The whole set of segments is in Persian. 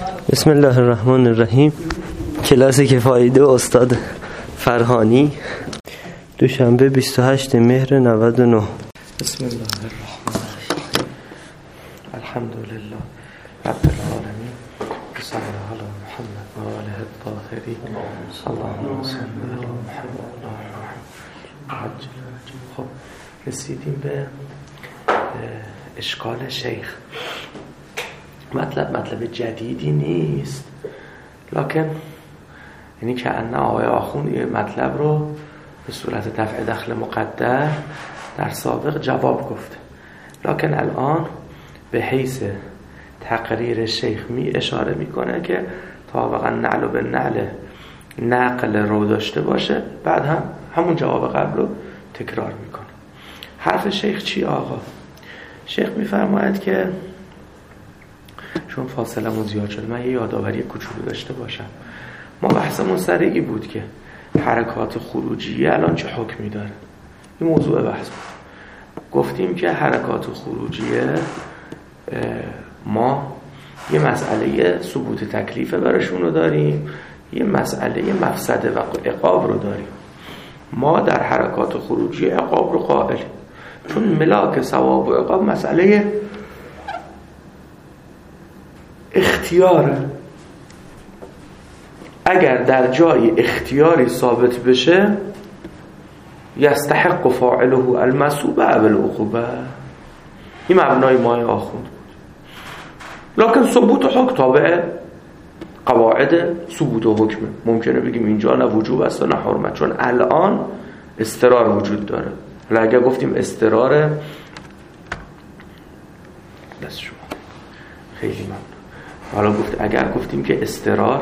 بسم الله الرحمن الرحیم. کلاس کفایده استاد فرهانی، دوشنبه 28 مهر 99. بسم الله الرحمن الرحیم. الحمدلله رب العالمین. صلی الله علی محمد و آله الطاهرین. اللهم صل علی محمد. خب رسیدیم به اشکال شیخ. مطلب جدیدی نیست، لکن یعنی که انه آقای آخوند یه مطلب رو به صورت دفع دخل مقدر در سابق جواب گفته، لکن الان به حیث تقریر شیخ اشاره میکنه که تا واقعا نعل و به نقل رو داشته باشه، بعد همون جواب قبل رو تکرار میکنه. حرف شیخ چی آقا؟ شیخ میفرماید که چون فاصله مون زیاد شده، من یه یادآوری کوچولو داشته باشم. ما بحثمون سر این بود که حرکات خروجیه الان چه حکمی داره. این موضوع بحث بود. گفتیم که حرکات خروجیه ما یه مسئله ثبوت تکلیفه براشون رو داریم، یه مسئله مفسده و عقاب رو داریم. ما در حرکات خروجیه عقاب رو قائلیم، چون ملاک ثواب و عقاب مسئله اختیاره. اگر در جای اختیاری ثابت بشه، یستحق فاعله المثوبه او العقوبه. این مبنای مای آخوند بود. لکن ثبوت حکم تابع قواعد ثبوت و حکمه. ممکنه بگیم اینجا نه وجوب است و نه حرمت، چون الان اضطرار وجود داره. حالا اگر گفتیم اضطرار، دست شما خیلی ممنون. حالا اگر گفتیم که اضطرار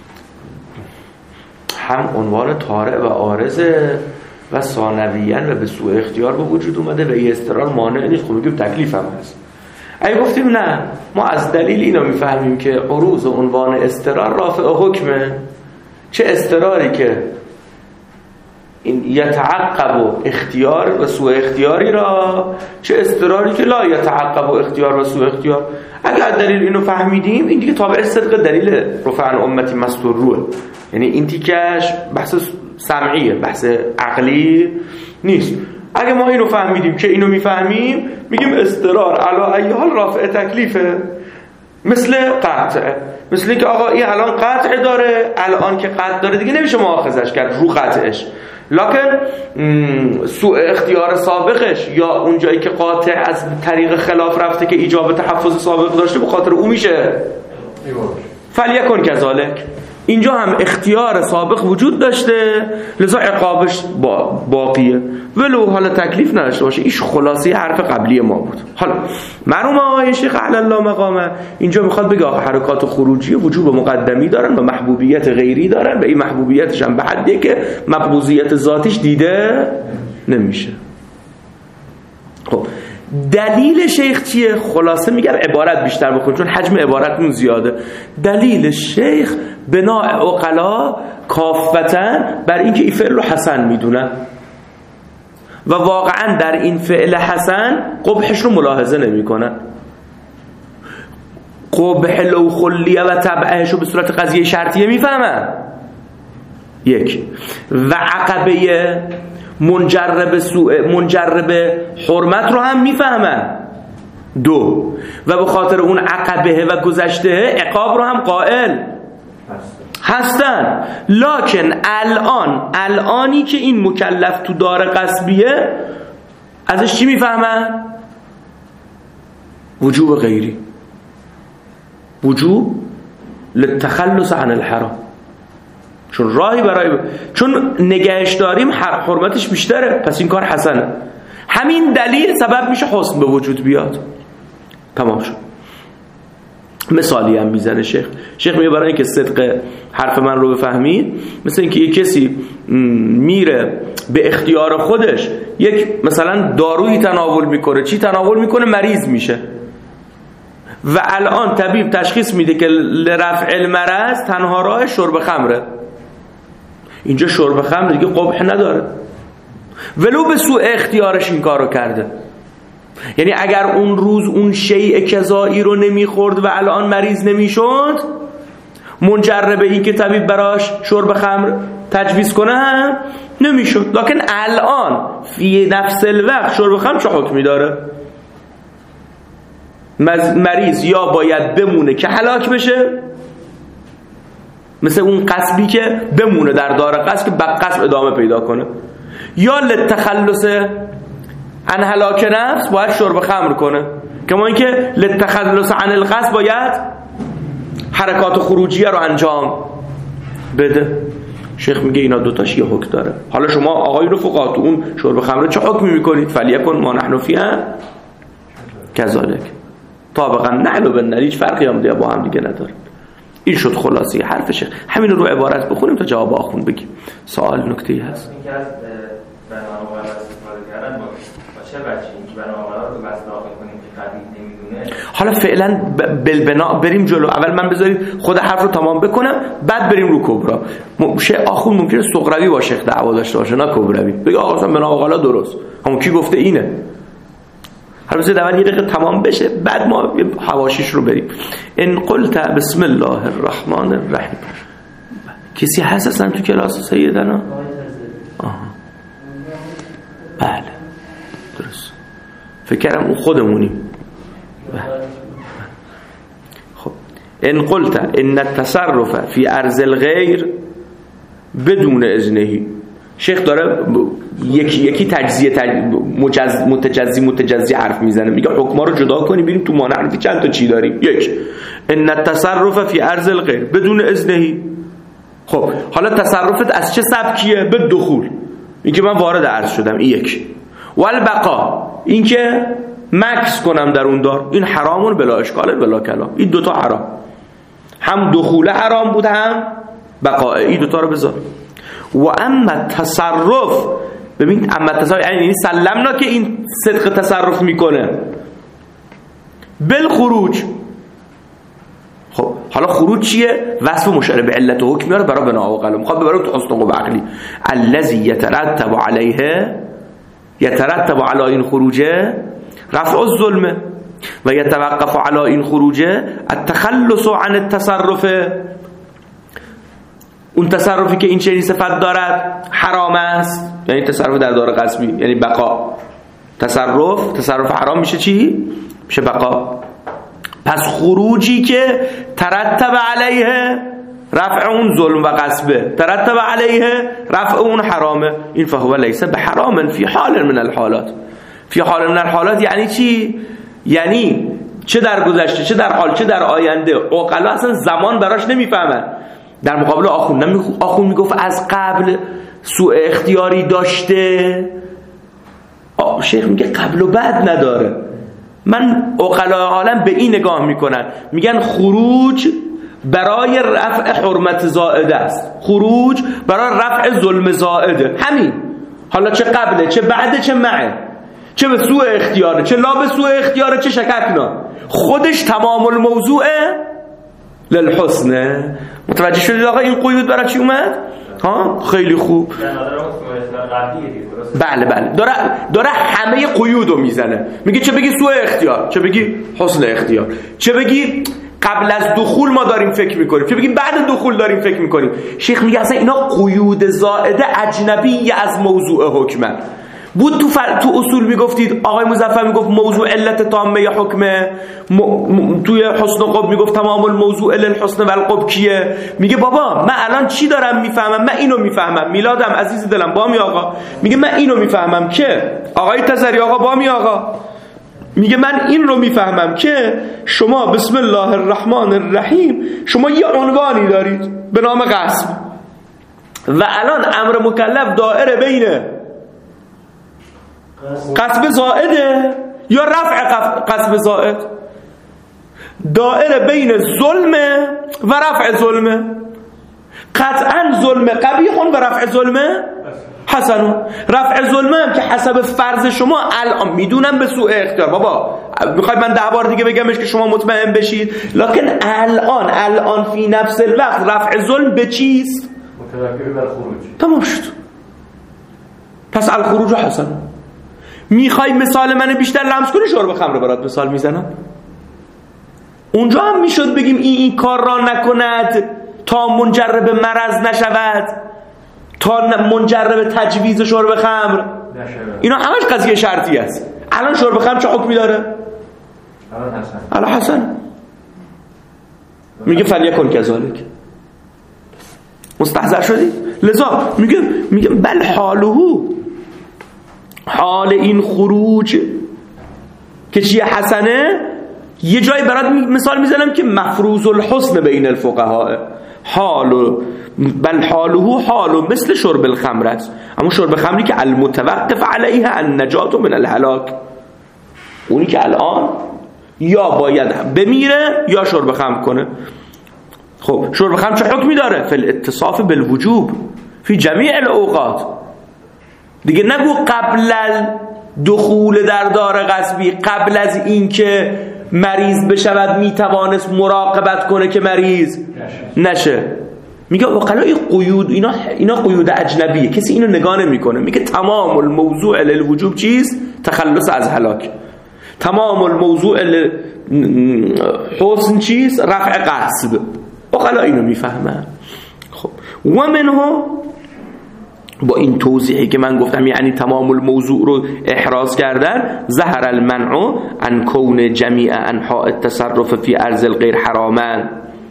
هم عنوان طارئ و عارضه و ثانویاً و به سوء اختیار به وجود اومده و این اضطرار مانع نیست، خب میگیم تکلیف هم هست. اگه گفتیم نه، ما از دلیل اینا میفهمیم که عروض عنوان اضطرار رافع حکمه، چه اضطراری که این یتعقب و اختیار و سوء اختیاری را، چه اضطراری که لا یتعقب و اختیار و سوء اختیار. اگر دلیل اینو فهمیدیم، این دیگه تابع صدق دلیل رفع عن امتی مستور روه. یعنی این تیکش بحث سمعیه، بحث عقلی نیست. اگه ما اینو فهمیدیم که اینو میفهمیم، میگیم اضطرار علی ای حال رافع تکلیفه. مثل قطع، مثل که آقا این الان قطع داره، الان که قطع داره دیگه نمیشه مؤاخذش کرد رو قطعش، لکن سوء اختیار سابقش یا اون جایی که قاطع از طریق خلاف رفته که ایجاب تحفظ سابق داشته، به خاطر او میشه فلیکن کذالک. اینجا هم اختیار سابق وجود داشته، لذا عقابش باقیه، ولو حالا تکلیف نداشته باشه. ایش خلاصه حرف قبلی ما بود. حالا مرحوم آقای شیخ اعلی الله مقامه اینجا میخواد بگه آقا حرکات خروجی وجوب مقدمی دارن و محبوبیت غیری دارن، و این محبوبیتش هم به حدیه که مقبوضیت ذاتیش دیده نمیشه. خب دلیل شیخ چیه؟ خلاصه میگم عبارت بیشتر بخون چون حجم عبارتمون زیاده. دلیل شیخ بنا عقلا کافتا بر اینکه این فعل رو حسن میدونن و واقعا در این فعل حسن قبحش رو ملاحظه نمیکنن. قبح لو خلیه و تبعهش رو به صورت قضیه شرطیه میفهمن، یک، و عقبه منجرب حرمت رو هم میفهمن، دو، و به خاطر اون عقبه و گذشته عقاب رو هم قائل هستن. لکن الانی که این مکلف تو دار قصبیه، ازش چی میفهمن؟ وجوب غیری، وجوب للتخلص عن الحرام، چون راهی برای چون نگهش داریم حرمتش بیشتره، پس این کار حسنه. همین دلیل سبب میشه حسن به وجود بیاد. تمام شد. مثالی هم میزنه شیخ میگه برای اینکه صدق حرف من رو بفهمید، مثل اینکه یک کسی میره به اختیار خودش یک مثلا دارویی تناول میکنه، چی تناول میکنه؟ مریض میشه، و الان طبیب تشخیص میده که لرفع المرض تنها راه شرب خمره. اینجا شرب خمر دیگه قبح نداره، ولو به سوء اختیارش این کارو کرده. یعنی اگر اون روز اون شیء کذایی رو نمیخورد و الان مریض نمیشد، منجر به این که طبیب براش شرب خمر تجویز کنه هم نمیشد. لکن الان فی نفس الوقت شرب خمر چه حکمی داره؟ مریض یا باید بمونه که هلاک بشه، مثل اون قصبی که بمونه در دار قصب که قصب ادامه پیدا کنه، یا لتخلص عن هلاک نفس باید شرب خمر کنه. کما اینکه لتخلص عن القصب باید حرکات خروجیه رو انجام بده. شیخ میگه اینا دوتاش یه حکم داره. حالا شما آقای رفقا تو اون شرب خمر چه حکمی میکنید؟ فلیکن ما نحن فیها کذالک. طابقا نحن بالنار، هیچ فرقی هم با هم دیگه نداره. این شد خلاصه حرف شیخ. همین رو عبارت بخونیم تا جواب آخون بگیم. سوال نکته‌ای هست؟ این که از بناء استفاده کردن با چه بچه این که بناء رو بس داخل کنیم که قدیم نمیدونه. حالا فعلا بالبناء بریم جلو. اول من بذارید خود حرف رو تمام بکنم بعد بریم رو کبرا. آخون ممکنه صغروی با شیخ دعوا داشته باشه نه کبروی. بگه آقا اصلا بناء درست. همون کی گفته اینه؟ حالا بذارید اول یه دقیقه تمام بشه بعد ما حواشیش رو بریم. ان قلت بسم الله الرحمن الرحیم. کسی هست اصلا تو کلاس سیدنا؟ بله درست. فکرم اون خودمونیم. خب ان قلت ان التصرف فی ارض الغیر بدون اذنه. شیخ داره یکی تجزیه متجزی حرف میزنه، میگه حکما رو جدا کنی ببینیم تو مانع حرفی چند تا چی داریم. یک، ان التصرف فی ارض الغیر بدون اذنه. خب حالا تصرفت از چه سبکیه؟ به دخول، این که من وارد عرض شدم، این یک. والبقا، این که مکث کنم در اون دار، این حرامون بلا اشکال بلا کلام. این دوتا حرام، هم دخول حرام بود هم بقا. این دوتا رو بذار. و اما تصرف، ببین اما تصرف یعنی سلمنا که این صدق تصرف میکنه بالخروج. خب حالا خروج چیه؟ وصف مشاره به علت و حکم میاره برای بنا و قلم. میخواد ببره تو حسن و عقلی. الذی یترتب علی این خروجه رفع الظلم و یتوقف علی این خروجه التخلص عن التصرف. اون تصرفی که این چنین صفت دارد حرام است، یعنی تصرف در دار قسمی، یعنی بقا. تصرف حرام میشه چی؟ میشه بقا. پس خروجی که ترتب علیه رفع اون ظلم و قصبه، ترتب علیه رفع اون حرامه، این فهو لیس بحرام فی حال من الحالات. فی حال من الحالات یعنی چی؟ یعنی چه در گذشته چه در حال چه در آینده عقلا اصلا زمان براش نمیفهمن. در مقابل آخون میگفت از قبل سوء اختیاری داشته، شیخ میگه قبل و بعد نداره. من عقلا عالم به این نگاه میکنن، میگن خروج برای رفع حرمت زائده است، خروج برای رفع ظلم زائده. همین، حالا چه قبله چه بعده چه معه، چه به سوء اختیاره چه لا به سوء اختیاره چه شککنا، خودش تمام الموضوعه للحسنه. متوجه شدید آقا این قیود برای چی اومد؟ ها خیلی خوب. بله داره همه قیودو میزنه، میگه چه بگی سوء اختیار، چه بگی حسن اختیار، چه بگی قبل از دخول ما داریم فکر میکنیم، چه بگی بعد دخول داریم فکر میکنیم. شیخ میگه اصلا اینا قیود زائده اجنبی از موضوع حکمه. بود تو اصول میگفتید آقای مظفر میگفت موضوع علت تامه حکمه، توی حسن و قب میگفت تمام الموضوع للحسن و القب کیه. میگه بابا من الان چی دارم میفهمم؟ من اینو میفهمم. میلادم عزیز دلم بامی آقا میگه من اینو میفهمم که آقای تزری آقا بامی آقا میگه من این رو میفهمم که شما بسم الله الرحمن الرحیم شما یه عنوانی دارید به نام قسم و الان امر مکلف دائره بینه قصب زائده یا رفع قصب زائد، دائره بین ظلم و رفع ظلم. قطعا ظلم قبیح و رفع ظلم حسن. رفع ظلم هم که حسب فرض شما الان میدونم به سوء اختیار، بابا میخواید من 10 بار دیگه بگمش که شما مطمئن بشید، لکن الان فی نفس الوقت رفع ظلم به چیست؟ متوکل بر خروج. تمام شد. پس الخروج حسن. میخوای مثال منو بیشتر لمس کنی شرب خمر برات مثال میزنم. اونجا هم میشد بگیم این کار را نکند تا منجر به مرض نشود، تا منجر به تجویز شرب خمر. اینا همش قضیه شرطی است. الان شرب خمر چه حکمی داره؟ الان حسن میگه فلیکن کذالک. مستحضر شدی؟ لذا میگه بل حاله، حال این خروج که چیه حسنه، یه جایی برات مثال میزنم که مفروض الحسن بین الفقهاء. بل حاله حال مثل شرب الخمر است، اما شرب خمری که المتوقف علیه النجات من الهلاک، اونی که الان یا باید بمیره یا شرب خمر کنه. خب شرب خمر چه حکمی داره؟ فی الاتصاف بالوجوب فی جمیع الاوقات. دیگه نگو قبل دخول در دار غصبی، قبل از اینکه مریض بشود میتوانست مراقبت کنه که مریض نشه. میگه وقلای قیود، اینا قیود اجنبیه، کسی اینو نگاه نمیکنه. میگه تمام الموضوع للوجوب چیست؟ تخلص از هلاک. تمام الموضوع حسن چیست؟ رفع غصب. وقلا اینو میفهمن. خب و منها، با این توضیحی که من گفتم یعنی تمام الموضوع رو احراز کردن، ظهر المنع عن کون جمیع انحاء التصرف فی ارض الغیر حراما.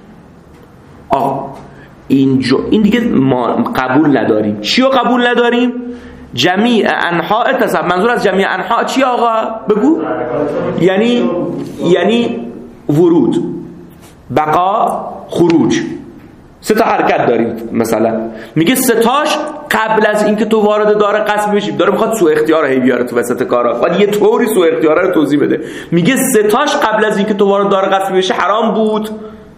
این دیگه ما قبول نداریم. چی رو قبول نداریم؟ جمیع انحاء التصرف. منظور از جمیع انحاء چی آقا؟ بگو. یعنی ورود، بقا، خروج. 3 تا حرکت داریم. مثلا میگه 3 تاش قبل از اینکه تو وارد دار قصب بشی، داره میخواد سوء اختیار هی بیاره تو وسط کارا، بعد یه طوری سوء اختیار رو توضیح بده. میگه 3 تاش قبل از اینکه تو وارد دار قصب بشی حرام بود.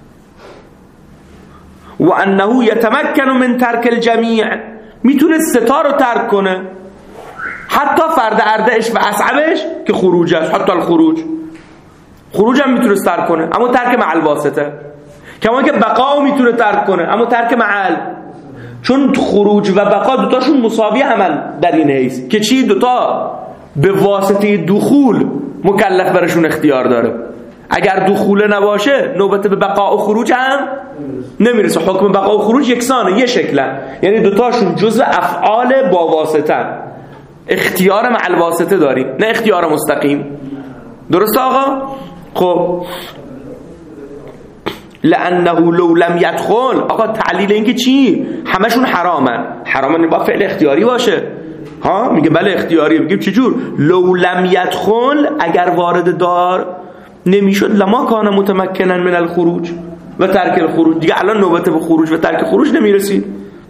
و انه یتمکن من ترک الجمیع، میتونه 3 تا رو ترک کنه، حتی فرد اردعش و اصعبش که خروج است. حتی خروج هم میتونه ترک کنه، اما ترک مع الواسطه. کما که بقا میتونه ترک کنه، اما ترک معل. چون خروج و بقا دوتاشون مساوی همن در این حیث که چی؟ دوتا به واسطه دخول مکلف برشون اختیار داره. اگر دخول نباشه نوبت به بقا و خروج هم نمیرسه. حکم بقا و خروج یکسانه، یه شکلن، یعنی دوتاشون جزء افعال با واسطه، اختیار مع الواسطه داریم، نه اختیار مستقیم. درسته آقا؟ خب لانه لو لم يدخل، آقا تعلیل این که چی؟ همشون حرامن با فعل اختیاری باشه. ها میگه بله اختیاری. میگه چجور؟ لو لم يدخل، اگر وارد دار نمیشد، لما کان متمکنا من الخروج و ترک الخروج. دیگه الان نوبت به خروج و ترک خروج نمیرسید.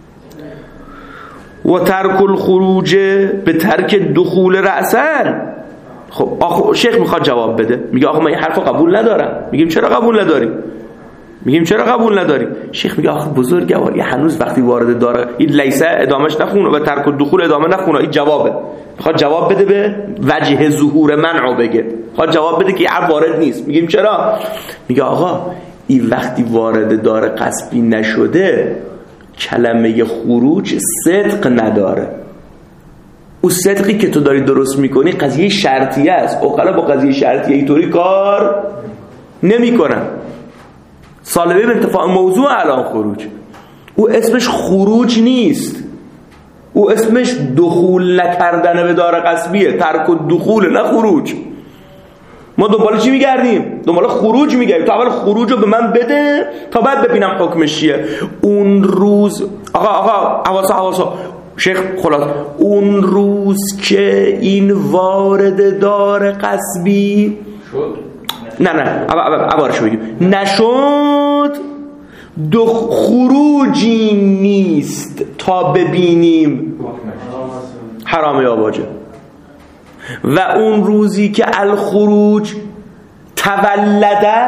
و ترک الخروج به ترک دخول رأسا. خب آخه شیخ میخواد جواب بده، میگه آخه من این حرفو قبول ندارم. میگیم چرا قبول نداریم؟ شیخ میگه آخه بزرگوار، یه هنوز وقتی وارد داره این لیسه ادامش نخونه و ترک الدخول ادامه نخونه. این جوابه، میخواد جواب بده به وجه ظهور منع بگه، میخواد جواب بده که این وارد نیست. میگیم چرا؟ میگه آقا این وقتی وارد دار قصبی نشده، کلمه خروج صدق نداره. او صدقی که تو داری درست میکنی قضیه شرطیه است. اوقلا با قضیه شرطیه اینطوری کار نمیکنن. سالبه به انتفاع موضوع الان خروج، او اسمش خروج نیست، او اسمش دخول نکردن به دار قصبیه. ترک و دخول، نه خروج. ما دنبال چی میگردیم؟ دنبال خروج میگردیم. تو اول خروج رو به من بده تا بعد ببینم حکمش چیه. اون روز آقا حواسا شیخ خلاص، اون روز که این وارد دار قصبی شد، نه عبارش بگیم نشد، خروجی نیست تا ببینیم حرام یا واجب. و اون روزی که الخروج تولده،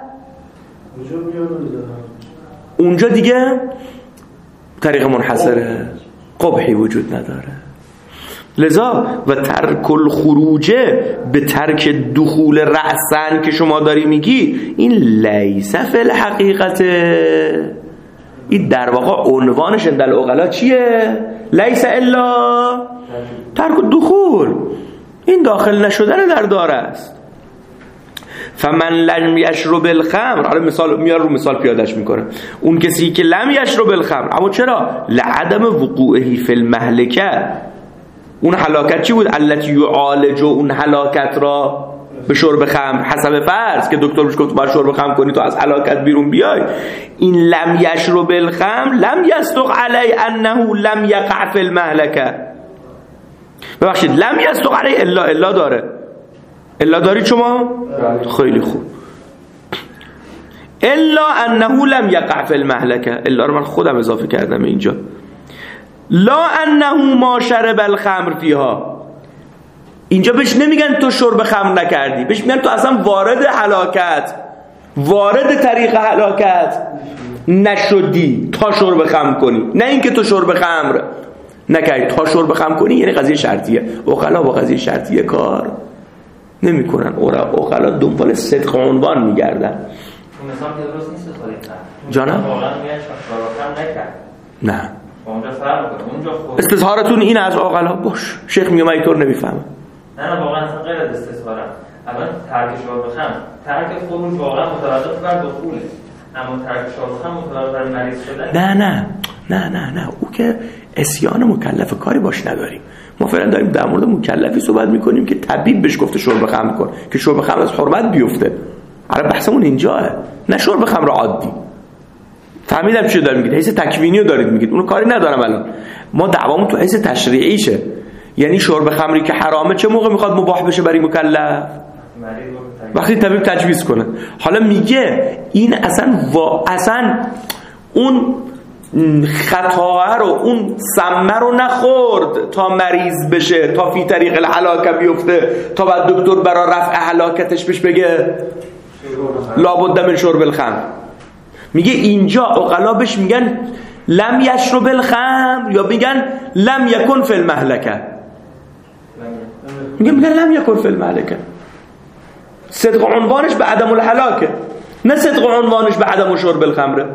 اونجا دیگه طریق منحصره، قبحی وجود نداره. لذا و ترک الخروج به ترک دخول رأسن که شما داری میگی، این لیس فی الحقیقت، این در واقع عنوانش اندل اغلا چیه؟ لیس الا ترک الدخول، این داخل نشدن در دار است. فمن لم یشرب الخمر، حالا مثال میاره رو مثال پیادهش میکنه، اون کسی که لم یشرب الخمر، اما چرا؟ لعدم وقوعه فی المهلکه، اون هلاکت چی بود؟ التی یعالج، اون هلاکت را به شرب خمر، حسب فرض که دکتر بهش گفت باید شرب خمر کنی تو از هلاکت بیرون بیای. این لم یشرب الخمر لم یصدق علی انه لم یقع فی المهلکه. ببخشید لم یصدق علی الا داره، الا دارید شما؟ خیلی خوب. الا انه لم یقع فی المهلکه، الا رو من خودم اضافه کردم اینجا. لا انه ما شرب الخمر فیها، اینجا بهش نمیگن تو شرب خمر نکردی، بهش میگن تو اصلا وارد هلاکت، وارد طریق هلاکت نشدی تا شرب خمر کنی، نه اینکه تو شرب خمر نکردی. تا شرب خمر کنی یعنی قضیه شرطیه. عقلا با قضیه شرطیه کار نمیکنن، عقلا دنبال صدق عنوان میگردن. مثلا درست نیست جانم؟ واقعا میگن شرب خمر نکرد. نه اونجا فرق کنه، اونجا خود استظهارتون این از عقلا باش. شیخ میگه من اینطور نمیفهمم. نه واقعا اصلا غیر از استظهارم. الان ترک شرب خمر، ترک خروج واقعا متوقف بر دخوله، اما ترک شرب خمر متوقف بر مریض شدن. نه او که عصیان مکلف، کاری باش نداریم. ما فعلا داریم در مورد مکلفی صحبت میکنیم که طبیب بهش گفته شرب خمر کن که شرب خمر از حرمت بیفته. الان بحثمون اینجاه، نه شرب خمر عادی. فهمیدم چی دارید میگید، حیث تکوینی رو دارید میگید، اونو کاری ندارم. الان ما دعوامون تو حیث تشریعیشه، یعنی شرب خمری که حرامه چه موقع میخواد مباح بشه برای مکلف؟ وقتی طبیب تجویز کنه. حالا میگه این اصلا اون خطا رو، اون سمه رو نخورد تا مریض بشه، تا فی طریق الهلاکه بیفته، تا بعد دکتر برای رفع هلاکتش بهش بگه لابد من شرب الخمر. میگه اینجا عقلا بهش میگن لم یشرب الخمر یا میگن لم یکن فی المهلکه. میگن لم یکن فی المهلکه. صدق عنوانش به عدم الهلاکه، نه صدق عنوانش به عدم شرب الخمره.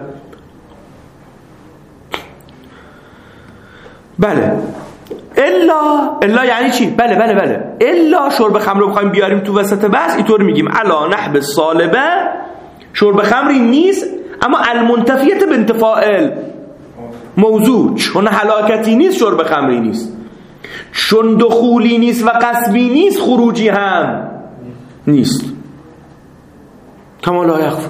بله الا یعنی چی؟ بله الا شرب خمر رو بخوایم بیاریم تو وسط بحث اینطور میگیم علا نحب صالبه، شرب خمری نیست اما المنتفیت به انتفاعل موضوع، چون هلاکتی نیست شرب خمری نیست، چون دخولی نیست و قصبی نیست خروجی هم نیست. کما لا یخفی.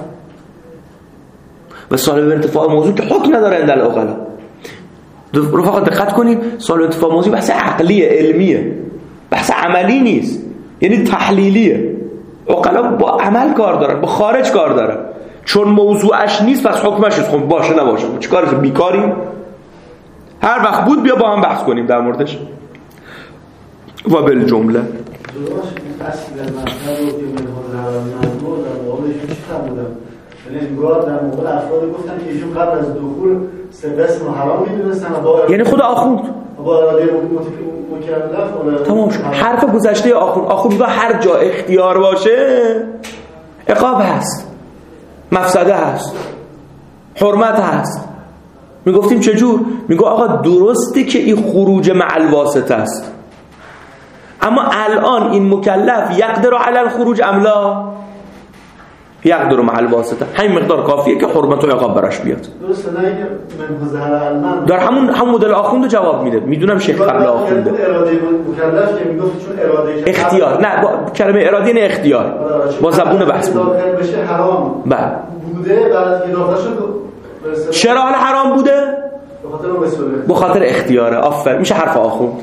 و صالب انتفاع موضوع که حکم نداره عند العقلا. رفقا دقت کنید، صالب انتفاع موضوع بحث عقلیه، علمیه، بحث عملی نیست، یعنی تحلیلیه. عقلا با عمل کار دارن، با خارج کار دارن. چون موضوعش نیست پس حکمش نیست. خب باشه نباشه چیکارش؟ بیکاریم؟ هر وقت بود بیا با هم بحث کنیم در موردش. و بالجمله اصل مطلب رو که منظور در مقابلش چی فرمودم؟ یعنی انگار در مقابل افراد گفتن که ایشون قبل از دخول سه قسم رو حرام می‌دونستن، یعنی خود آخوند با اراده مکلف. تمام شد. حرف گذشته آخوند میگه هر جا اختیار باشه عقاب هست، مفسده هست، حرمت هست. میگفتیم چجور؟ میگه آقا درسته که این خروج مع الواسطه است، اما الان این مکلف یقدر علی الخروج ام لا یقدر مع الواسطه، همین مقدار کافیه که حرمت و عقاب براش بیاد. درسته نه که من ظاهر علما در همون مدل آخوند جواب میده. میدونم شیخ قبل آخونده اراده مکلف که میگفت چون اراده اختیار، نه با کلمه اراده نه اختیار، با زبون بحث داخل بشه حرام بوده، بعد که داخل شد چرا حالا حرام بوده؟ به خاطر اختیاره. آفر میشه حرف آخوند.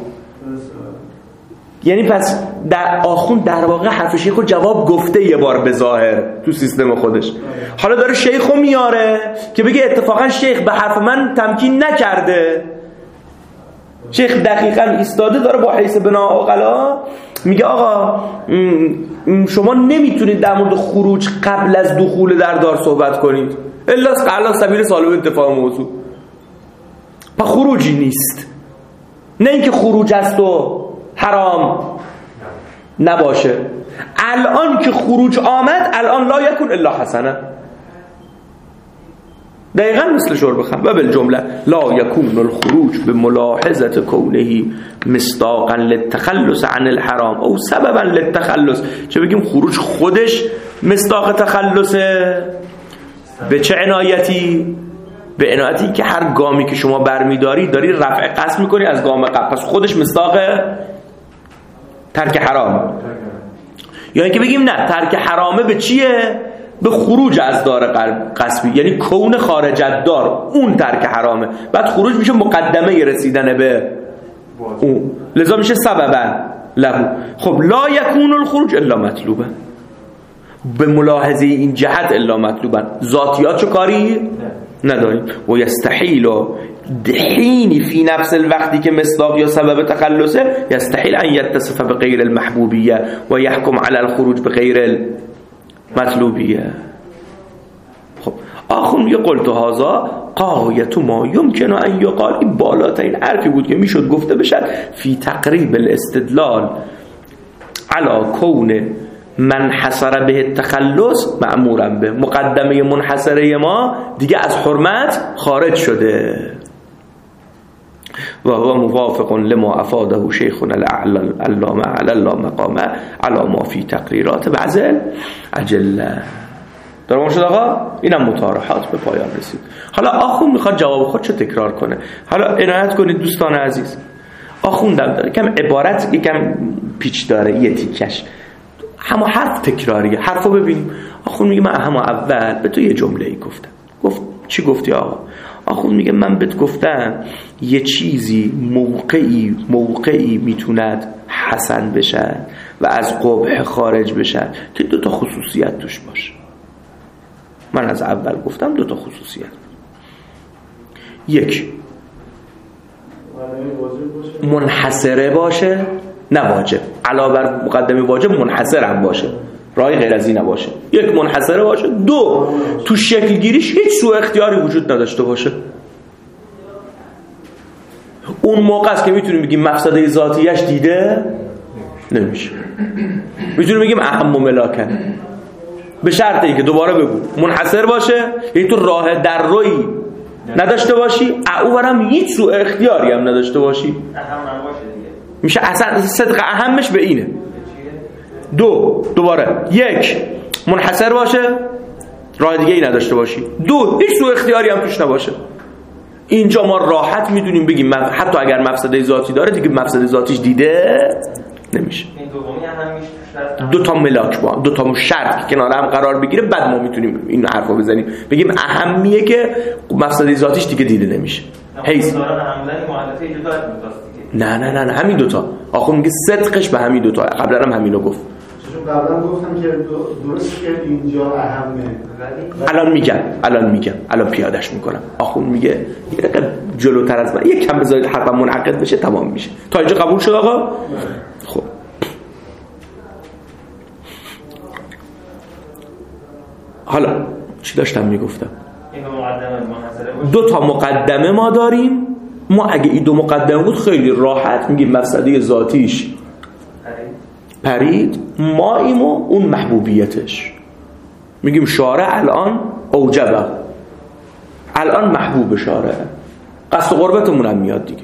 یعنی پس در آخوند در واقع حرف شیخو جواب گفته یه بار به ظاهر تو سیستم خودش. حالا داره شیخو میاره که بگه اتفاقا شیخ به حرف من تمکین نکرده. شیخ دقیقاً ایستاده داره با حیث بنا عقلا میگه آقا شما نمیتونید در مورد خروج قبل از دخول در دار صحبت کنید الا سبیل سالب انتفاع موضوع. پس خروجی نیست، نه اینکه خروج است و حرام نباشه. الان که خروج آمد الان لا یکون الا حسنه، دقیقا مثل شرب خمر. و بالجمله لا یکون الخروج به ملاحظه کونه مصداقا للتخلص عن الحرام او سببا للتخلص. چه بگیم خروج خودش مصداق تخلص به چه عنایتی؟ به عنایتی که هر گامی که شما برمیداری داری رفع قصد میکنی از گام قبل، پس خودش مصداق ترک حرام. یا اینکه بگیم نه، ترک حرامه به چیه؟ به خروج از دار قصبی، یعنی کون خارج از دار، اون ترک حرامه. بعد خروج میشه مقدمه رسیدن به اون، لذا میشه سببا له. خب لا یکون الخروج الا مطلوبا، به ملاحظه این جهت الا مطلوبا، ذاتیات چه کاری نداریم. و یستحیل حینی فی نفس الوقتی که مصداق یا سبب تخلصه، یستحیل ان یتصف بغیر المحبوبیه و یحکم علی الخروج بغیر المطلوبیه. خب آخون یه قلت هذا قایت ما یمکن ان یقال، این بالاترین حرفی بود که میشد گفته بشد فی تقریب الاستدلال علی کون من حصر به التخلص مأمورا به، مقدمه منحصره ما دیگه از حرمت خارج شده. و هو موافق لما افاده شیخنا العلامه علی مقامه علی ما فی تقریرات بعض اجله. درمان شد آقا؟ اینم مطارحات به پایان رسید. حالا آخوند میخواد جواب خودشو تکرار کنه. حالا عنایت کنید دوستان عزیز، آخوندم داره کم عبارت یکم پیچ داره، یه تیکش همه حرف تکراریه. حرفو ببینیم. آخوند میگه من همه اول به تو یه جمله‌ای گفتم. گفت چی گفتی آقا؟ آخوند میگه من بهت گفتم یه چیزی موقعی میتوند حسن بشه و از قبح خارج بشه که دو تا خصوصیت توش باشه. من از اول گفتم دو تا خصوصیت. یک، منحصره باشه، نه واجب، علاوه بر مقدمه واجب منحصر هم باشه، رای غیر از این نباشه. یک، منحصره باشه. دو، تو شکل گیریش هیچ سوء اختیاری وجود نداشته باشه. اون موقع است که میتونیم بگیم مفسده ذاتیش دیده نمیشه. میتونیم بگیم اهم و ملاکن، به شرط اینکه دوباره بگو منحصر باشه، یعنی تو راه در روی نداشته باشی، اوورم هیچ سوء اختیاری هم نداشته باشی. اهم هم باشه دیگه میشه اصلا صدق اهمش به اینه. دو، دوباره یک، منحصر باشه، راه دیگه ای نداشته باشی. دو، هیچ سوء اختیاری هم توش نباشه. اینجا ما راحت میدونیم بگیم حتی اگر مفسده ذاتی داره دیگه مفسده ذاتیش دیده نمیشه. این دومی هم میشه دو تا ملاک با دو تا شرط که کنار هم قرار بگیره، بعد ما میتونیم این حرفو بزنیم بگیم اهمیه که مفسده ذاتیش دیگه دیده نمیشه. حیث نه همین دوتا. آخه میگه صدقش به همین دوتا. قبلا هم همینو گفت. چون قبلا گفتم که درست که اینجا اهمه. الان میگم الان پیادش میکنم. آخه میگه یه دقیقه جلوتر از من یک کم بذارید حرفم منعقد بشه تمام میشه. تا اینجا قبول شد آقا؟ خب حالا چی داشتم میگفتم؟ دو تا مقدمه ما داریم. ما اگه این دو مقدمه بود خیلی راحت میگیم مفسده ذاتیش پرید، ما ایمو اون محبوبیتش میگیم شارع الان اوجبه، الان محبوب شارع، قصد قربتمون هم میاد دیگه.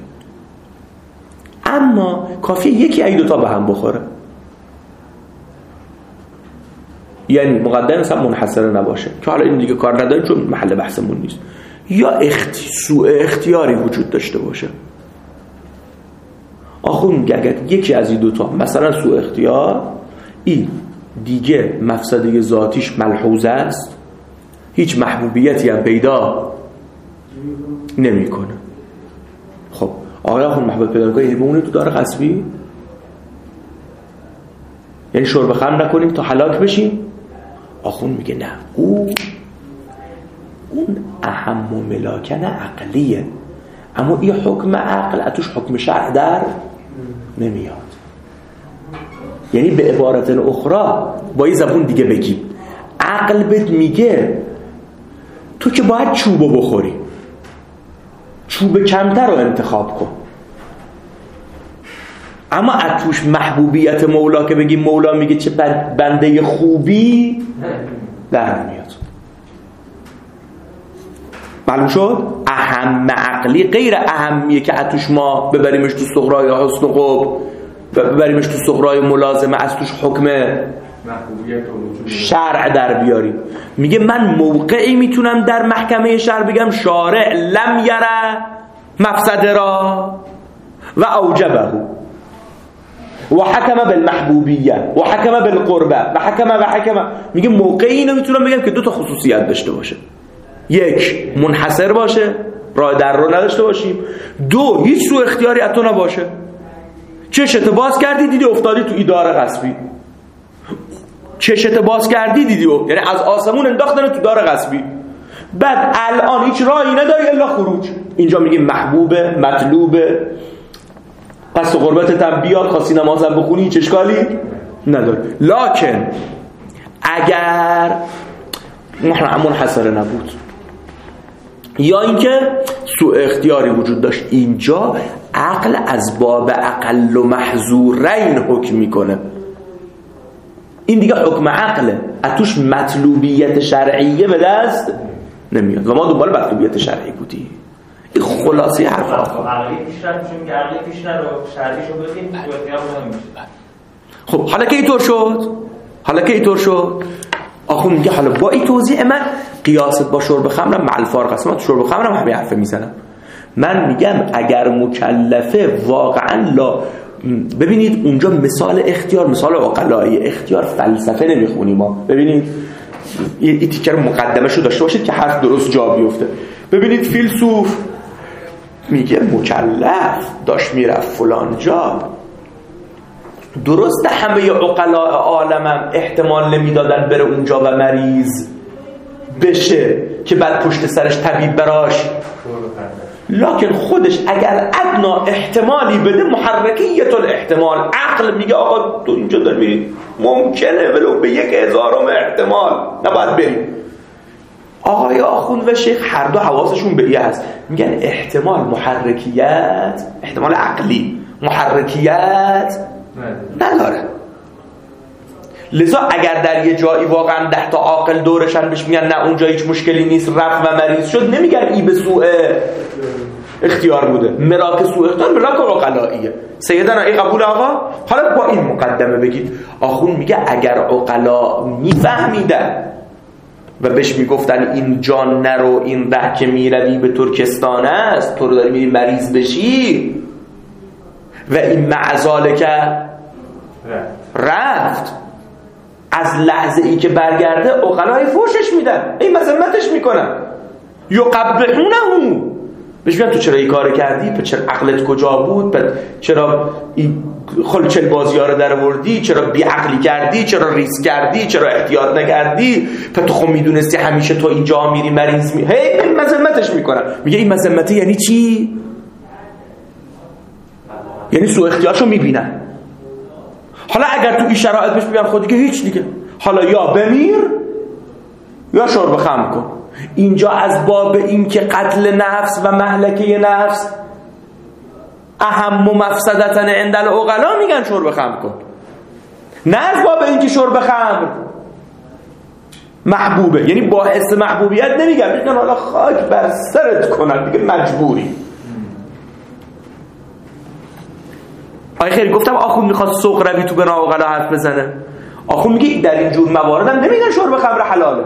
اما کافیه یکی ای دوتا به هم بخوره، یعنی مقدمه مثلا منحصره نباشه که حالا این دیگه کار نداریم چون محل بحثمون نیست، یا سوء اختیاری وجود داشته باشه. آخون میگه اگر یکی از این دوتا مثلا سوء اختیار، این دیگه مفسده ذاتیش ملحوظ است، هیچ محبوبیتی هم پیدا نمیکنه. خب آیا آخون محبوب پیدا میکنه یعنی بمونه تو دار قصبی؟ یعنی شرب خمر نکنیم تا هلاک بشیم؟ آخون میگه نه، اون اهم و ملاکن عقلیه، اما این حکم عقل اتوش حکم شرع در نمیاد. یعنی به عبارت اخرى با یه زبون دیگه بگیم، عقل بهت میگه تو که باید چوبو بخوری، چوب کمتر رو انتخاب کن، اما اتوش محبوبیت مولا که بگیم مولا میگه چه بنده خوبی در نمیاد. معلوم شد؟ اهم عقلی غیر اهمیه که اتوش ما ببریمش تو صغرای حسن و قب، ببریمش تو صغرای ملازمه، از توش حکم شرع در بیاری. میگه من موقعی میتونم در محکمه شرع بگم شارع لم یره مفسده را و اوجبه و حکم بالمحبوبیه و حکم بالقربه و حکم. میگه موقعی اینو میتونم بگم که دو تا خصوصیت داشته باشه: یک، منحصر باشه، راه در رو نداشته باشیم; دو، هیچ سوء اختیاری از تو نباشه. چشت باز کردی دیدی افتادی تو ایدار غصبی، چشت باز کردی دیدی یعنی از آسمون انداختن تو دار غصبی، بعد الان هیچ راهی نداری الا خروج. اینجا میگه محبوبه، مطلوبه، پس تو قربتت هم بیاد، خواستی نمازم بخونی هیچ اشکالی نداره. لکن اگر منحصر نبود یا اینکه سوء اختیاری وجود داشت، اینجا عقل از باب اقل و محظورین حکم میکنه. این دیگه حکم عقله، از توش مطلوبیت شرعیه به دست نمیاد و ما دنبال مطلوبیت شرعی بودیم. این خلاصه حرف عقلی پیش رفت میشه، میگه عقلی پیش نرو، شرعیشو بگیم تو اختیار مهم میشه. خب حالا که اینطور شد آخون میگه حالا با این توضیح من قیاست با شرب خمرم مع الفارق است. من تو شرب خمرم همین حرف میزنم. من میگم اگر مکلفه واقعا ببینید اونجا مثال اختیار، مثال عقلایی اختیار فلسفه نمیخونیم ما. ببینید این تیکر مقدمه‌شو داشته باشید که حرف درست جا بیفته. ببینید فیلسوف میگه مکلف داشت میرفت فلان جا، درسته همه عقلاء عالمم احتمال نمیدادن بره اونجا و مریض بشه که بعد پشت سرش طبیب براش، لکن خودش اگر ادنا احتمالی بده محرکیت الاحتمال، عقل میگه آقا تو اینجا داری میری، ممکنه ولو به 1000 احتمال نباید بریم. آقای آخوند و شیخ هر دو حواسشون به این هست، میگن احتمال محرکیت، احتمال عقلی محرکیت نداره. لذا اگر در یه جایی واقعا 10 تا عاقل دورشن بهش میگن نه اونجا هیچ مشکلی نیست، رفت و مریض شد، نمیگن این به سوء اختیار بوده. ملاک سوء اختیار ملاک عقلاییه. سیدنا این قبول آقا؟ حالا با این مقدمه بگید آخون میگه اگر عقلا میفهمیدن و بهش میگفتن این جان نرو، این ره که میروی به ترکستان است، تو رو داری میری مریض بشی و این معزاله که رفت، از لحظه ای که برگرده عقلای فوشش میدن، این مذمتش میکنن، یقبحونه، بهش میگن تو چرا این کار کردی؟ چرا عقلت کجا بود؟ چرا خلچل بازی‌ها رو درآوردی؟ چرا بی عقلی کردی؟ چرا ریسک کردی؟ چرا احتیاط نکردی؟ تو خب میدونستی همیشه تو اینجا میری مریض این مذمتش میکنن. میگه این مذمت یعنی چی؟ یعنی سوء اختیارشو میبینن. حالا اگر تو این شرایط بهش بگن خودی که هیچ دیگه، حالا یا بمیر یا شرب خمر کن. اینجا از باب این که قتل نفس و مهلکه نفس اهم و مفسدتن عند العقلا میگن شرب خمر کن، نه از باب این که شرب خمر محبوبه، یعنی باعث محبوبیت نمیگن، میگن حالا خاک بر سرت کنن دیگه مجبوری. آخه خیلی گفتم آخون میخواد سوق روی تو بنا عقلا حرف بزنه. آخون میگه در این جور موارد هم نمیگن شرب خمر حلاله،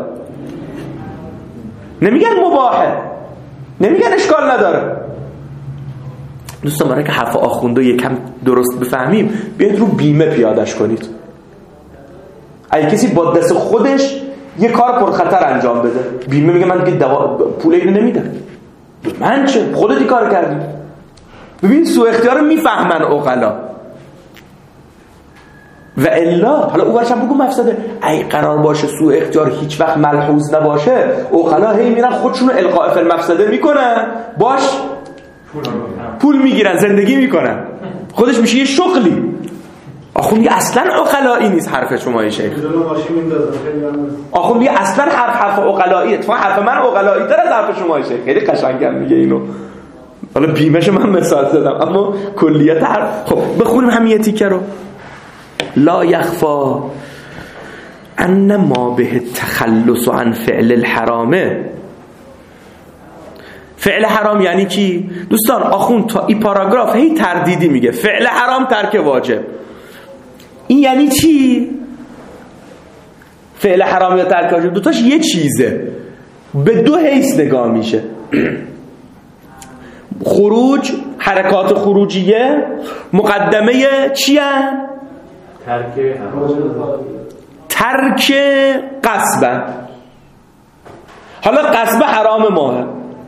نمیگن مباحه، نمیگن اشکال نداره. دوستان برای که حرف آخوندو یکم درست بفهمیم بیاید رو بیمه پیادش کنید. اگه کسی با دست خودش یه کار پرخطر انجام بده، بیمه میگه من دیگه پول اینو نمیدم، من چه خودت کار کردی. ببین سوء اختیار میفهمن عقلا و الا حالا او ورشم بگو مفسده. ای قرار باشه سوء اختیار هیچ وقت ملحوظ نباشه، عقلا هی میرن خودشونو القاء فی المفسده میکنن، باش پول میگیرن، زندگی میکنن، خودش میشه یه شغلی. آخون میگه اصلا عقلایی نیست حرف شما شیخ. آخون میگه اصلا حرف عقلاییه، تو حرف من عقلایی تر از حرف شما شیخ. خیلی قشنگم میگه اینو. حالا بیمه‌شو من مثال زدم اما کلیت حرف. خب بخونیم همین تیکه رو. لا یخفا ان ما به التخلص عن فعل الحرامه. فعل حرام یعنی چی؟ دوستان آخون تا این پاراگراف هی تردیدی میگه فعل حرام ترک واجب. این یعنی چی؟ فعل حرام یا ترک واجب دوتاش یه چیزه، به دو حیث نگاه میشه. خروج، حرکات خروجیه مقدمه چیه؟ ترک قصبه. حالا قصبه حرام ماه،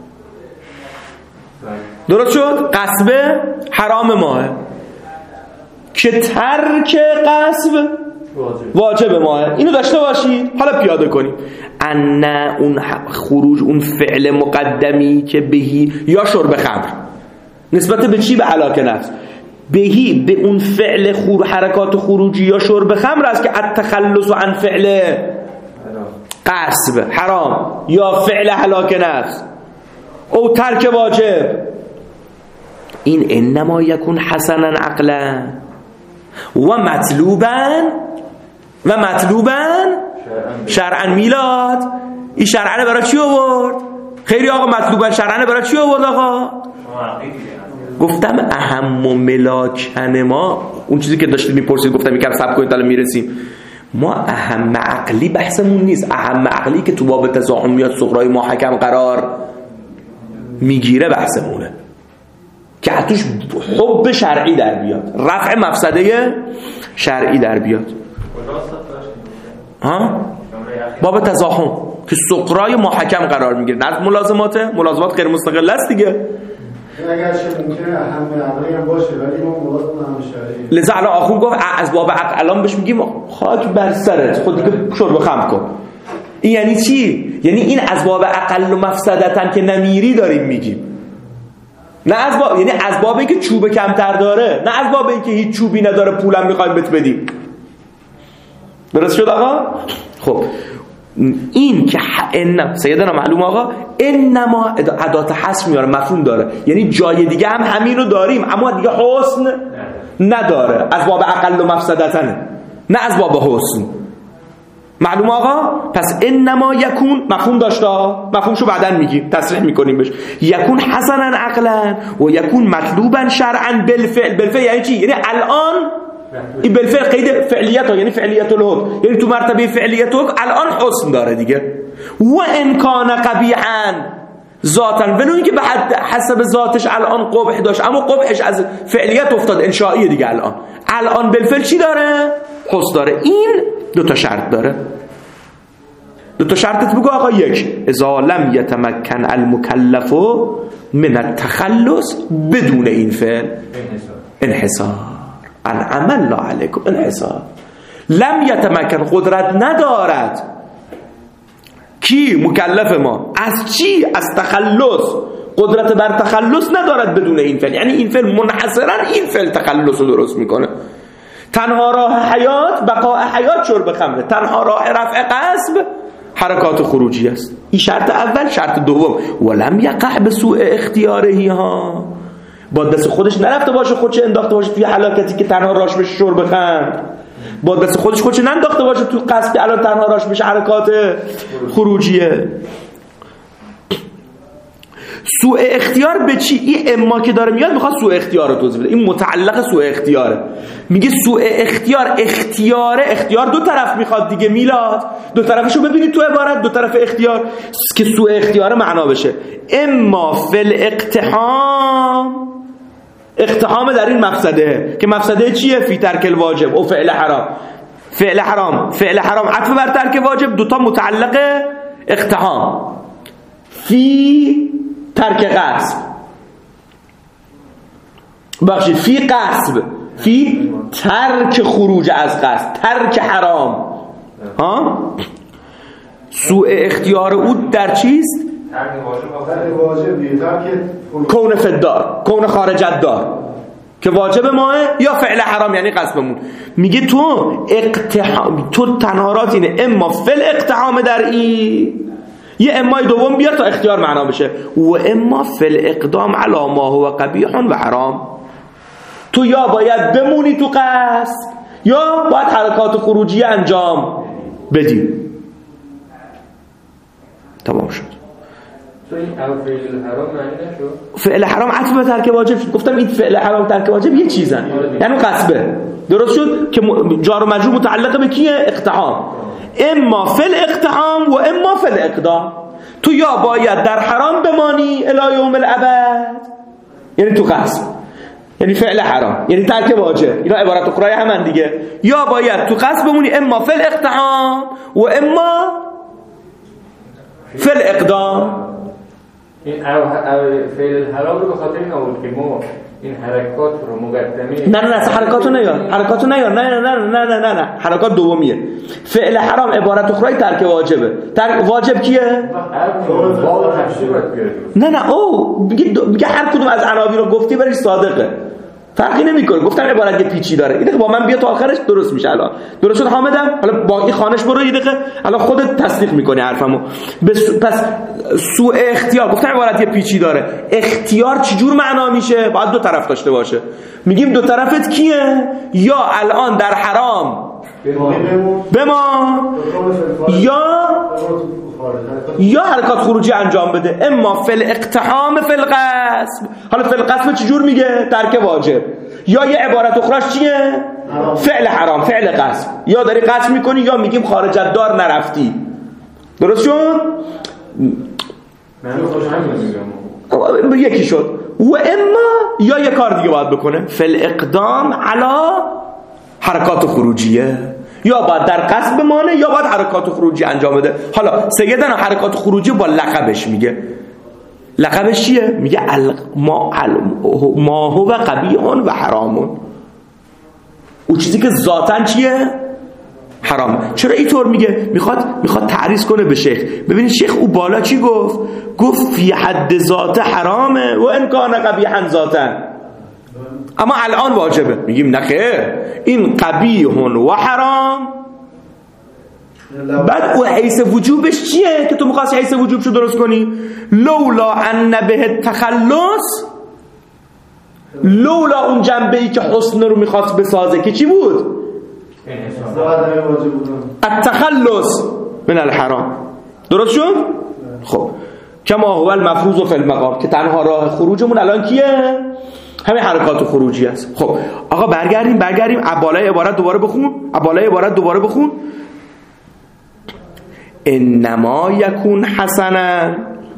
درست شد؟ قصبه حرام ماه که ترک قصب واجب ماه. اینو داشته باشید. حالا پیاده کنیم ان اون خروج، اون فعل مقدمی که بهی یا شرب خمر، نسبت به چی؟ به هلاک نفس. بهی به اون فعل حرکات خروجی یا شرب خمر است که التخلص عن فعل قصب حرام یا فعل هلاک نفس او ترک واجب. این انما یکون حسنا عقلا و مطلوبا شرعا. میلاد این شرعا برای چی آورد؟ خیلی آقا مطلوبا شرعا برای چی آورد آقا؟ گفتم اهم و ملاکن ما، اون چیزی که داشتید میپرسید گفتم یکم صبر کنید تا میرسیم. ما اهم عقلی بحثمون نیست. اهم عقلی که تو باب تضاعن میاد صغرای محکم قرار میگیره بحثمونه که اتوش حب شرعی در بیاد، رفع مفسده شرعی در بیاد. ها؟ باب تضاحن که صغرای محکم قرار میگیره، نه ملازمات غیر مستقل است دیگه. اگرچه ممکنه اهم عقلی هم باشه ولی ما ملازم هم شرعی. لذا الان آخون گفت از باب عقل الان بهش میگیم خاک بر سرت، خود دیگه شرب خمر کن. این یعنی چی؟ یعنی این از باب اقل و مفسدتن که نمیری داریم میگیم، نه از باب، یعنی از بابی که چوب کمتر داره، نه از بابی که هیچ چوبی نداره پولم میخوایم بهت بدیم. درست شد آقا؟ خب این که سیدنا معلوم آقا انما ادات حصر میاره، مفهوم داره، یعنی جای دیگه هم همین رو داریم اما دیگه حسن نداره، از باب اقل و مفسدتنه نه از باب حسن. معلوم آقا؟ پس انما یکون مفهوم داشته، مفهومشو بعدن میگیم تصریح میکنیم بهش. یکون حسنا عقلا و یکون مطلوبا شرعا بالفعل. بالفعل یعنی چی؟ یعنی الان این بالفعل قید فعلیت ها، یعنی فعلیت الحکم، یعنی تو مرتبه فعلیت الحکم الان حسن داره دیگه. و ان کان قبیحا ذاتا، ولو اینکه به حسب ذاتش الان قبح داشت اما قبحش از فعلیت افتاد انشائیه دیگه. الان بالفعل چی داره؟ حسن داره. این دو تا شرط داره. دو تا شرطت بگو آقا. یک، اذا لم یتمکن المکلف من التخلص بدون این فعل انحصار انعم الله علیکم، انحصار. لم یتمکن، قدرت ندارد کی؟ مکلف ما. از چی؟ از تخلص. قدرت بر تخلص ندارد بدون این فعل، یعنی این فعل منحصرا این فعل تخلص رو درست میکنه. تنها راه حیات بقاء حیات شرب خمره، تنها راه رفع قصب حرکات خروجی است. این شرط اول. شرط دوم ولم یقع به سوء اختیاره ها، با دست خودش نرفته باشه، خودش انداخته باشه توی حلاکتی که تنها راش بشه شرب خمر، با دست خودش ننداخته باشه تو قصد که الان تنها راش بشه حرکات خروجیه. سوء اختیار به چی؟ این اما که داره میاد میخواد سوء اختیار رو توضیح بده. این متعلق سوء اختیاره. میگه سوء اختیار، اختیار دو طرف میخواد دیگه میلاد، دو طرفشو ببینید تو عبارت، دو طرف اختیار که سوء اختیار معنا بشه. اما فل اقتحام در این مفسده، که مفسده چیه؟ فی ترک الواجب او فعل حرام. فعل حرام عطف بر ترک واجب، دوتا متعلق اقتحام. فی ترک قصب، بخشید فی قصب، فی ترک خروج از قصد، ترک حرام. ها؟ سوء اختیار او در چیست؟ ترک واجب، ترک کون فدار، کون خارج دار که واجب ماه یا فعل حرام یعنی قصبمون. میگه تو تنهارات اینه اما فل اقتحام در این، یه امای دوم بیاد تا اختیار معنا بشه، و اما فل اقدام علی ما هو قبیح و حرام. تو یا باید بمونی تو قصد یا باید حرکات خروجی انجام بدی. تمام شد. فعل حرام عطف به ترک واجب شد. گفتم این فعل حرام ترک واجب یه چیزن، یعنی قصبه. درست شد که جار و مجرور متعلق به کیه؟ اقتحام. اما فی الاقتحام و اما فی الاقدام. تو یا باید در حرام بمانی الی یوم الابد، یعنی تو قصد، یعنی فعل حرام، یعنی ترک واجب، اینا عبارت اخرای همن دیگه. یا باید تو قصد بمونی اما فی الاقتحام و اما فی الاقدام. این فعل الحرام رو به خاطر این آورد که ما این حرکات رو مقدمه نه حرکاتو نیار نه حرکات دومیه. فعل حرام عبارت اخرای ترک واجبه. ترک واجب کیه؟ نه او میگه هر کدوم از عناوین رو گفتی برای صادقه، فرقی نمیکنه. گفتم عبارت یه پیچی داره. این دقیقه با من بیا تا آخرش درست میشه. الان درست شد حامدم؟ حالا باقی خانش برو یه دقیقه الان خودت تصدیق میکنی حرفمو. پس سوء اختیار گفتم عبارت یه پیچی داره. اختیار چجور معنا میشه؟ باید دو طرف داشته باشه. میگیم دو طرفت کیه؟ یا الان در حرام بمان یا حرکات خروجی انجام بده. اما فی الاقتحام فی القصب. حالا فی القصب چجور میگه؟ ترک واجب. یا یه عبارت اخراش چیه؟ فعل حرام، فعل قصب. یا داری قصب میکنی یا میگیم خارج از دار نرفتی. درست شد؟ من یکی شد. و اما یا یه کار دیگه باید بکنه، فی الاقدام علی حرکات خروجیه. یا باید در قصد بمانه یا باید حرکات خروجی انجام بده. حالا سیدنا حرکات خروجی با لقبش میگه. لقبش چیه؟ میگه ما هو قبیح و حرام. اون چیزی که ذاتاً چیه؟ حرام. چرا اینطور میگه؟ میخواد تعریض کنه به شیخ. ببینید شیخ او بالا چی گفت فی حد ذات حرامه و ان کان قبیحا ذاتاً، اما الان واجبه. میگیم نه خیر، این قبیح و حرام. بعد او حیث وجوبش چیه که تو میخواستی حیث وجوبشو درست کنی؟ لولا ان به تخلص، لولا اون جنبه ای که حسن رو میخواست بسازه که چی بود؟ التخلص من الحرام. درست شد؟ خب کما هو المفروض فی المقام، که تنها راه خروجمون الان کیه؟ همین حرکات خروجی است. خب آقا برگردیم بالای عبارت دوباره بخون. انما یکون حسنا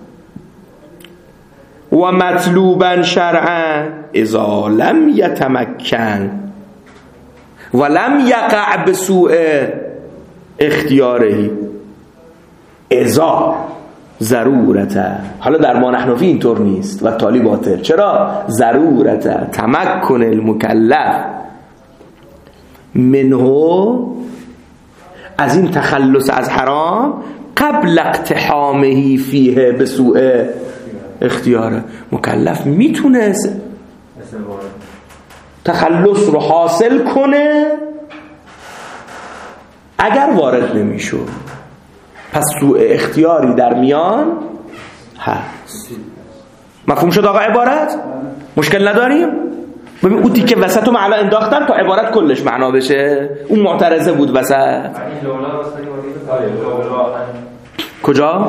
و مطلوبا شرعا اذا لم یتمکن و لم یقع بسوء اختیاره اذا ضرورته. حالا در ما نحنفی اینطور نیست و تالی باطل. چرا؟ ضرورته تمکن المکلف منه، از این تخلص از حرام، قبل اقتحامه فیه به سوء اختیاره. مکلف میتونست تخلص رو حاصل کنه اگر وارد نمیشد. پس سوء اختیاری در میان هست. مفهوم شد آقا عبارت؟ مشکل نداریم؟ ببین اون تیکه وسط رو معنا انداختن تا عبارت کلش معنا بشه. اون معترضه بود وسط. کجا؟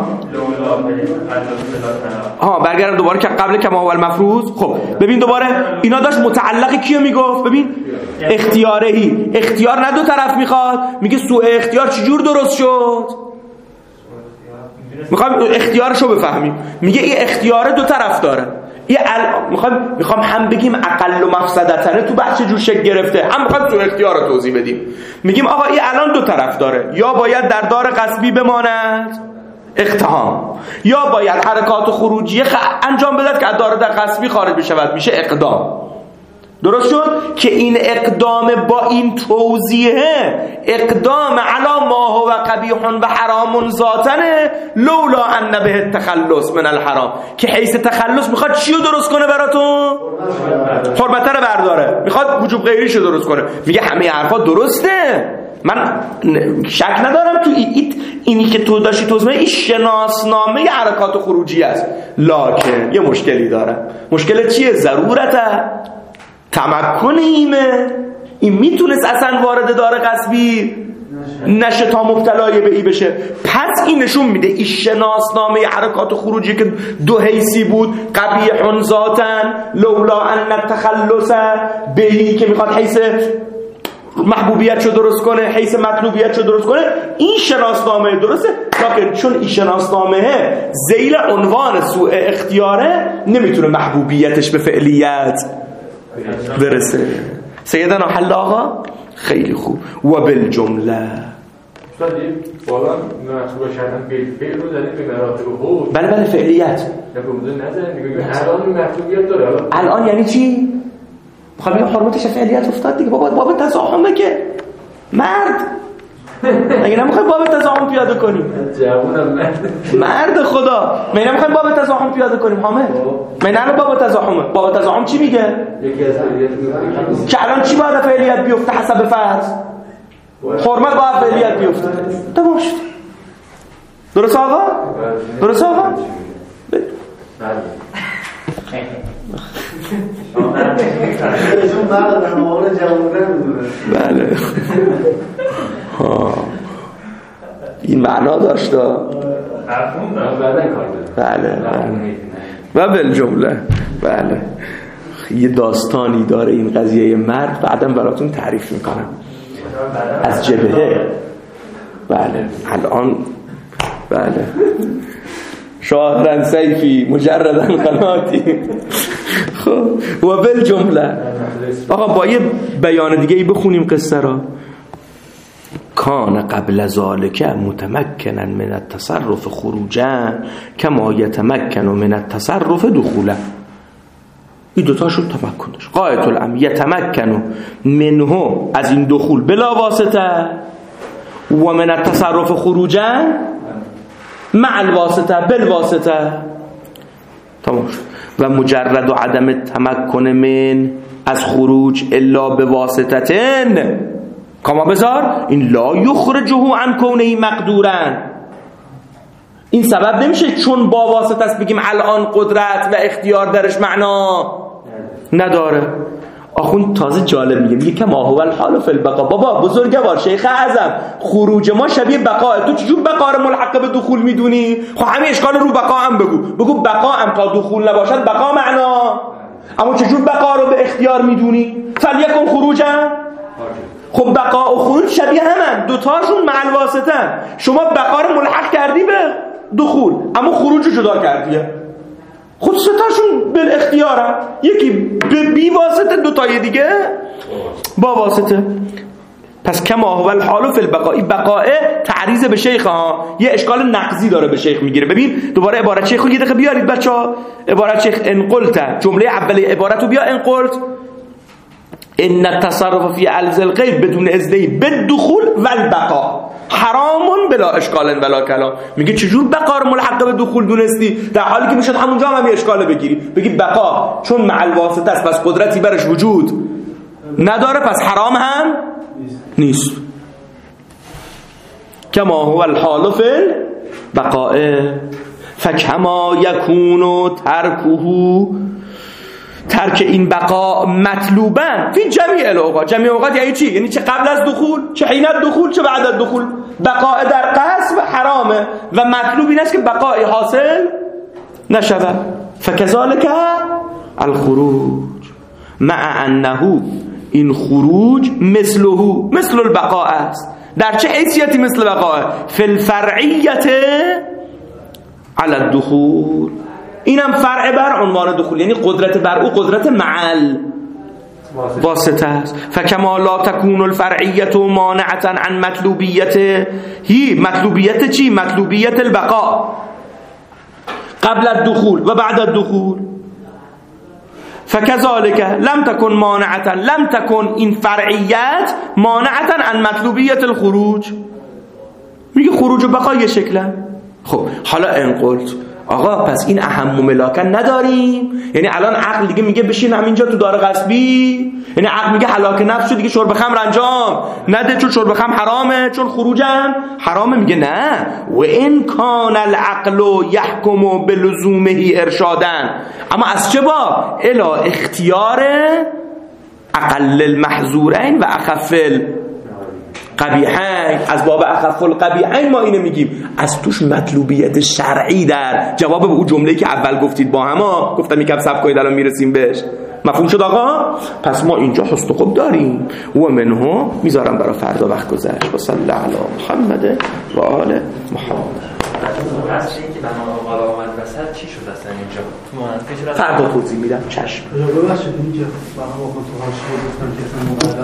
برگردم دوباره که قبل کما اول مفروض. خب ببین دوباره اینا داشت متعلق کیو میگفت؟ ببین اختیارهی، اختیار نه دو طرف میخواد. میگه سوء اختیار چجور درست شد؟ میخوام اختیارشو بفهمیم. میگه این اختیار دو طرف داره. میخوام هم بگیم اقل و مفسدتنه تو بحث جور شکل گرفته، هم میخوام تو اختیار رو توضیح بدیم. میگیم آقا این الان دو طرف داره، یا باید در دار قصبی بماند اقتحام، یا باید حرکات خروجی انجام بدهد که از دار قصبی خارج بشود، میشه اقدام. درست شد که این اقدام با این توضیحه اقدام علی ما هو قبیح و حرام ذاتنه لولا ان به تخلص من الحرام، که حیث تخلص میخواد چیو درست کنه براتون؟ حرمت رو برداره، میخواد وجوب غیریشو درست کنه. میگه همه حرفا درسته، من شک ندارم تو اینی که تو داشتی توضیح این شناسنامه حرکات خروجی است، لکن یه مشکلی داره. مشکل چیه؟ ضرورته تمکن این میتونست اصلا وارد دار قصبی نشه تا مبتلای به ای بشه. پس این نشون میده این شناسنامه حرکات خروجی که دو حیثی بود، قبیح ذاتن لولا ان تخلص بهی که میخواد حیث محبوبیت رو درست کنه، حیث مطلوبیت رو درست کنه، این شناسنامه درسته. لکن چون این شناسنامه ذیل عنوان سوء اختیاره، نمیتونه محبوبیتش به فعلیت برسه. سیدنا حل آقا خیلی خوب. و بالجمله بالا محسوب شدن فعل رو زدیم به مراتب حود. بله فعلیت الان محسوبیت داره. الان یعنی چی؟ میخوام بگم حرمتش فعلیت افتاد دیگه. باب تزاحمه که مرد اگه نمیخوای باب تزاحم پیاده کنیم جوونم مرد خدا می نمیخوایم باب تزاحم پیاده کنیم حامد می نه باب تزاحمه. باب تزاحم چی میگه؟ یکی از که الان چی باید فعلیت بیفته حسب فرض؟ حرمت باید فعلیت بیفته. تمام شد. درست آقا؟ درست آقا؟ بله این معنا داشت. بله و بالجمله بله یه داستانی داره این قضیه مرد، بعدم براتون تعریف میکنم از جبهه. بله الان بله شاهرن سیفی مجردن قناتی. خب و بالجمله آقا با یه بیان دیگه ای بخونیم قصه را. کان قبل ذالک متمکنا من التصرف خروجا کما یتمکن من التصرف دخولا. این دوتا شد تمکن داشت. قایت الامر یتمکن منه از این دخول بلا واسطه و من التصرف خروجا مع الواسطه بالواسطه. تمام شد. و مجرد و عدم تمکن من از خروج الا به واسطتن کما بذار این لا یخرجه عن کونه مقدورن. این سبب نمیشه چون با واسطه است بگیم الان قدرت و اختیار درش معنا نداره. آخوند تازه جالب میگه کما هو الحال فی البقاء. بابا بزرگوار شیخ اعظم خروج ما شبیه بقاء. تو چجور بقاء رو ملحق به دخول میدونی؟ خب همین اشکال رو بقاء هم بگو بقاء هم تا دخول نباشد بقاء معنا. اما چجور بقاء رو به اختیار میدونی؟ فلیکن خروجا. خب بقاء و خروج شبیه همن، دوتاشون مع الواسطه. شما بقاء رو ملحق کردی به دخول اما خروج رو جدا کردیه. خود ستاشون بالاختیارن، یکی به بی واسطه، دوتای دیگه با واسطه. پس کما هو الحال فی البقاء. بقاء تعریض به شیخ ها یه اشکال نقضی داره به شیخ میگیره. ببین دوباره عبارت شیخ رو یه دقیقه بیارید بچه‌ها. عبارت شیخ ان قلت، جمله اولیه عبارت رو بیا. ان قلت ان التصرف فی الز الغیب بدون اذنه بالدخول والبقاء حرام بلا اشکال ولا کلام. میگه چجور بقا رو ملحق به دخول دونستی در حالی که میشد همونجا هم اشکال بگیری بگی بقا چون مع الواسطه است پس قدرتی برش وجود نداره پس حرام هم نیست. کما هو الحال فی البقاء فکما یکون ترک این بقا مطلوبن فی جمیع الاوقات. جمیع اوقات یعنی چی؟ یعنی چه قبل از دخول، چه حین دخول، چه بعد از دخول. بقاء در قصد حرامه و مطلوب این است که بقاء حاصل نشود. فکذالک الخروج مع انه این خروج مثل البقاء است. در چه حیثیتی مثل بقاء؟ فی الفرعیت علی الدخول. اینم فرع بر عنوان دخول، یعنی قدرت بر او قدرت معل واسطه است. فکما لا تکون الفرعیت مانعتا عن مطلوبیت هی. مطلوبیت چی؟ مطلوبیت البقاء قبل الدخول و بعد الدخول. فكذلك لم تكن مانعتا، لم تكن این فرعیت مانعتا عن مطلوبیت الخروج. میگه خروج و بقا یه شکله. خب حالا ان قلت آقا پس این اهم و ملاکن نداریم، یعنی الان عقل دیگه میگه بشین همینجا تو دار غصبی، یعنی عقل میگه هلاک نفس شو دیگه شرب خمر انجام نده چون شرب خمر حرامه، چون خروجم حرامه. میگه نه، و ان کان العقل یحکم بلزومه ارشادن، اما از چه با الا اختیار اقل المحظورین و اخف قبیحین از باب اخف القبیحین ما اینو میگیم، از توش مطلوبیت شرعی در جواب به اون جمله‌ای که اول گفتید با هم گفتم یکم صبر کنید الان میرسیم بهش. مفهوم شد آقا؟ پس ما اینجا حسن خب داریم و منها میذارم برای فردا وقت گذشت. و صلی الله علی محمد و آل محمد. اصلی که بنا مقاله آمد وسط چی شد اصلا اینجا؟ فردا توضیح میدم. چشم. ببخشید اینجا با هم تو حاشیه گفتم که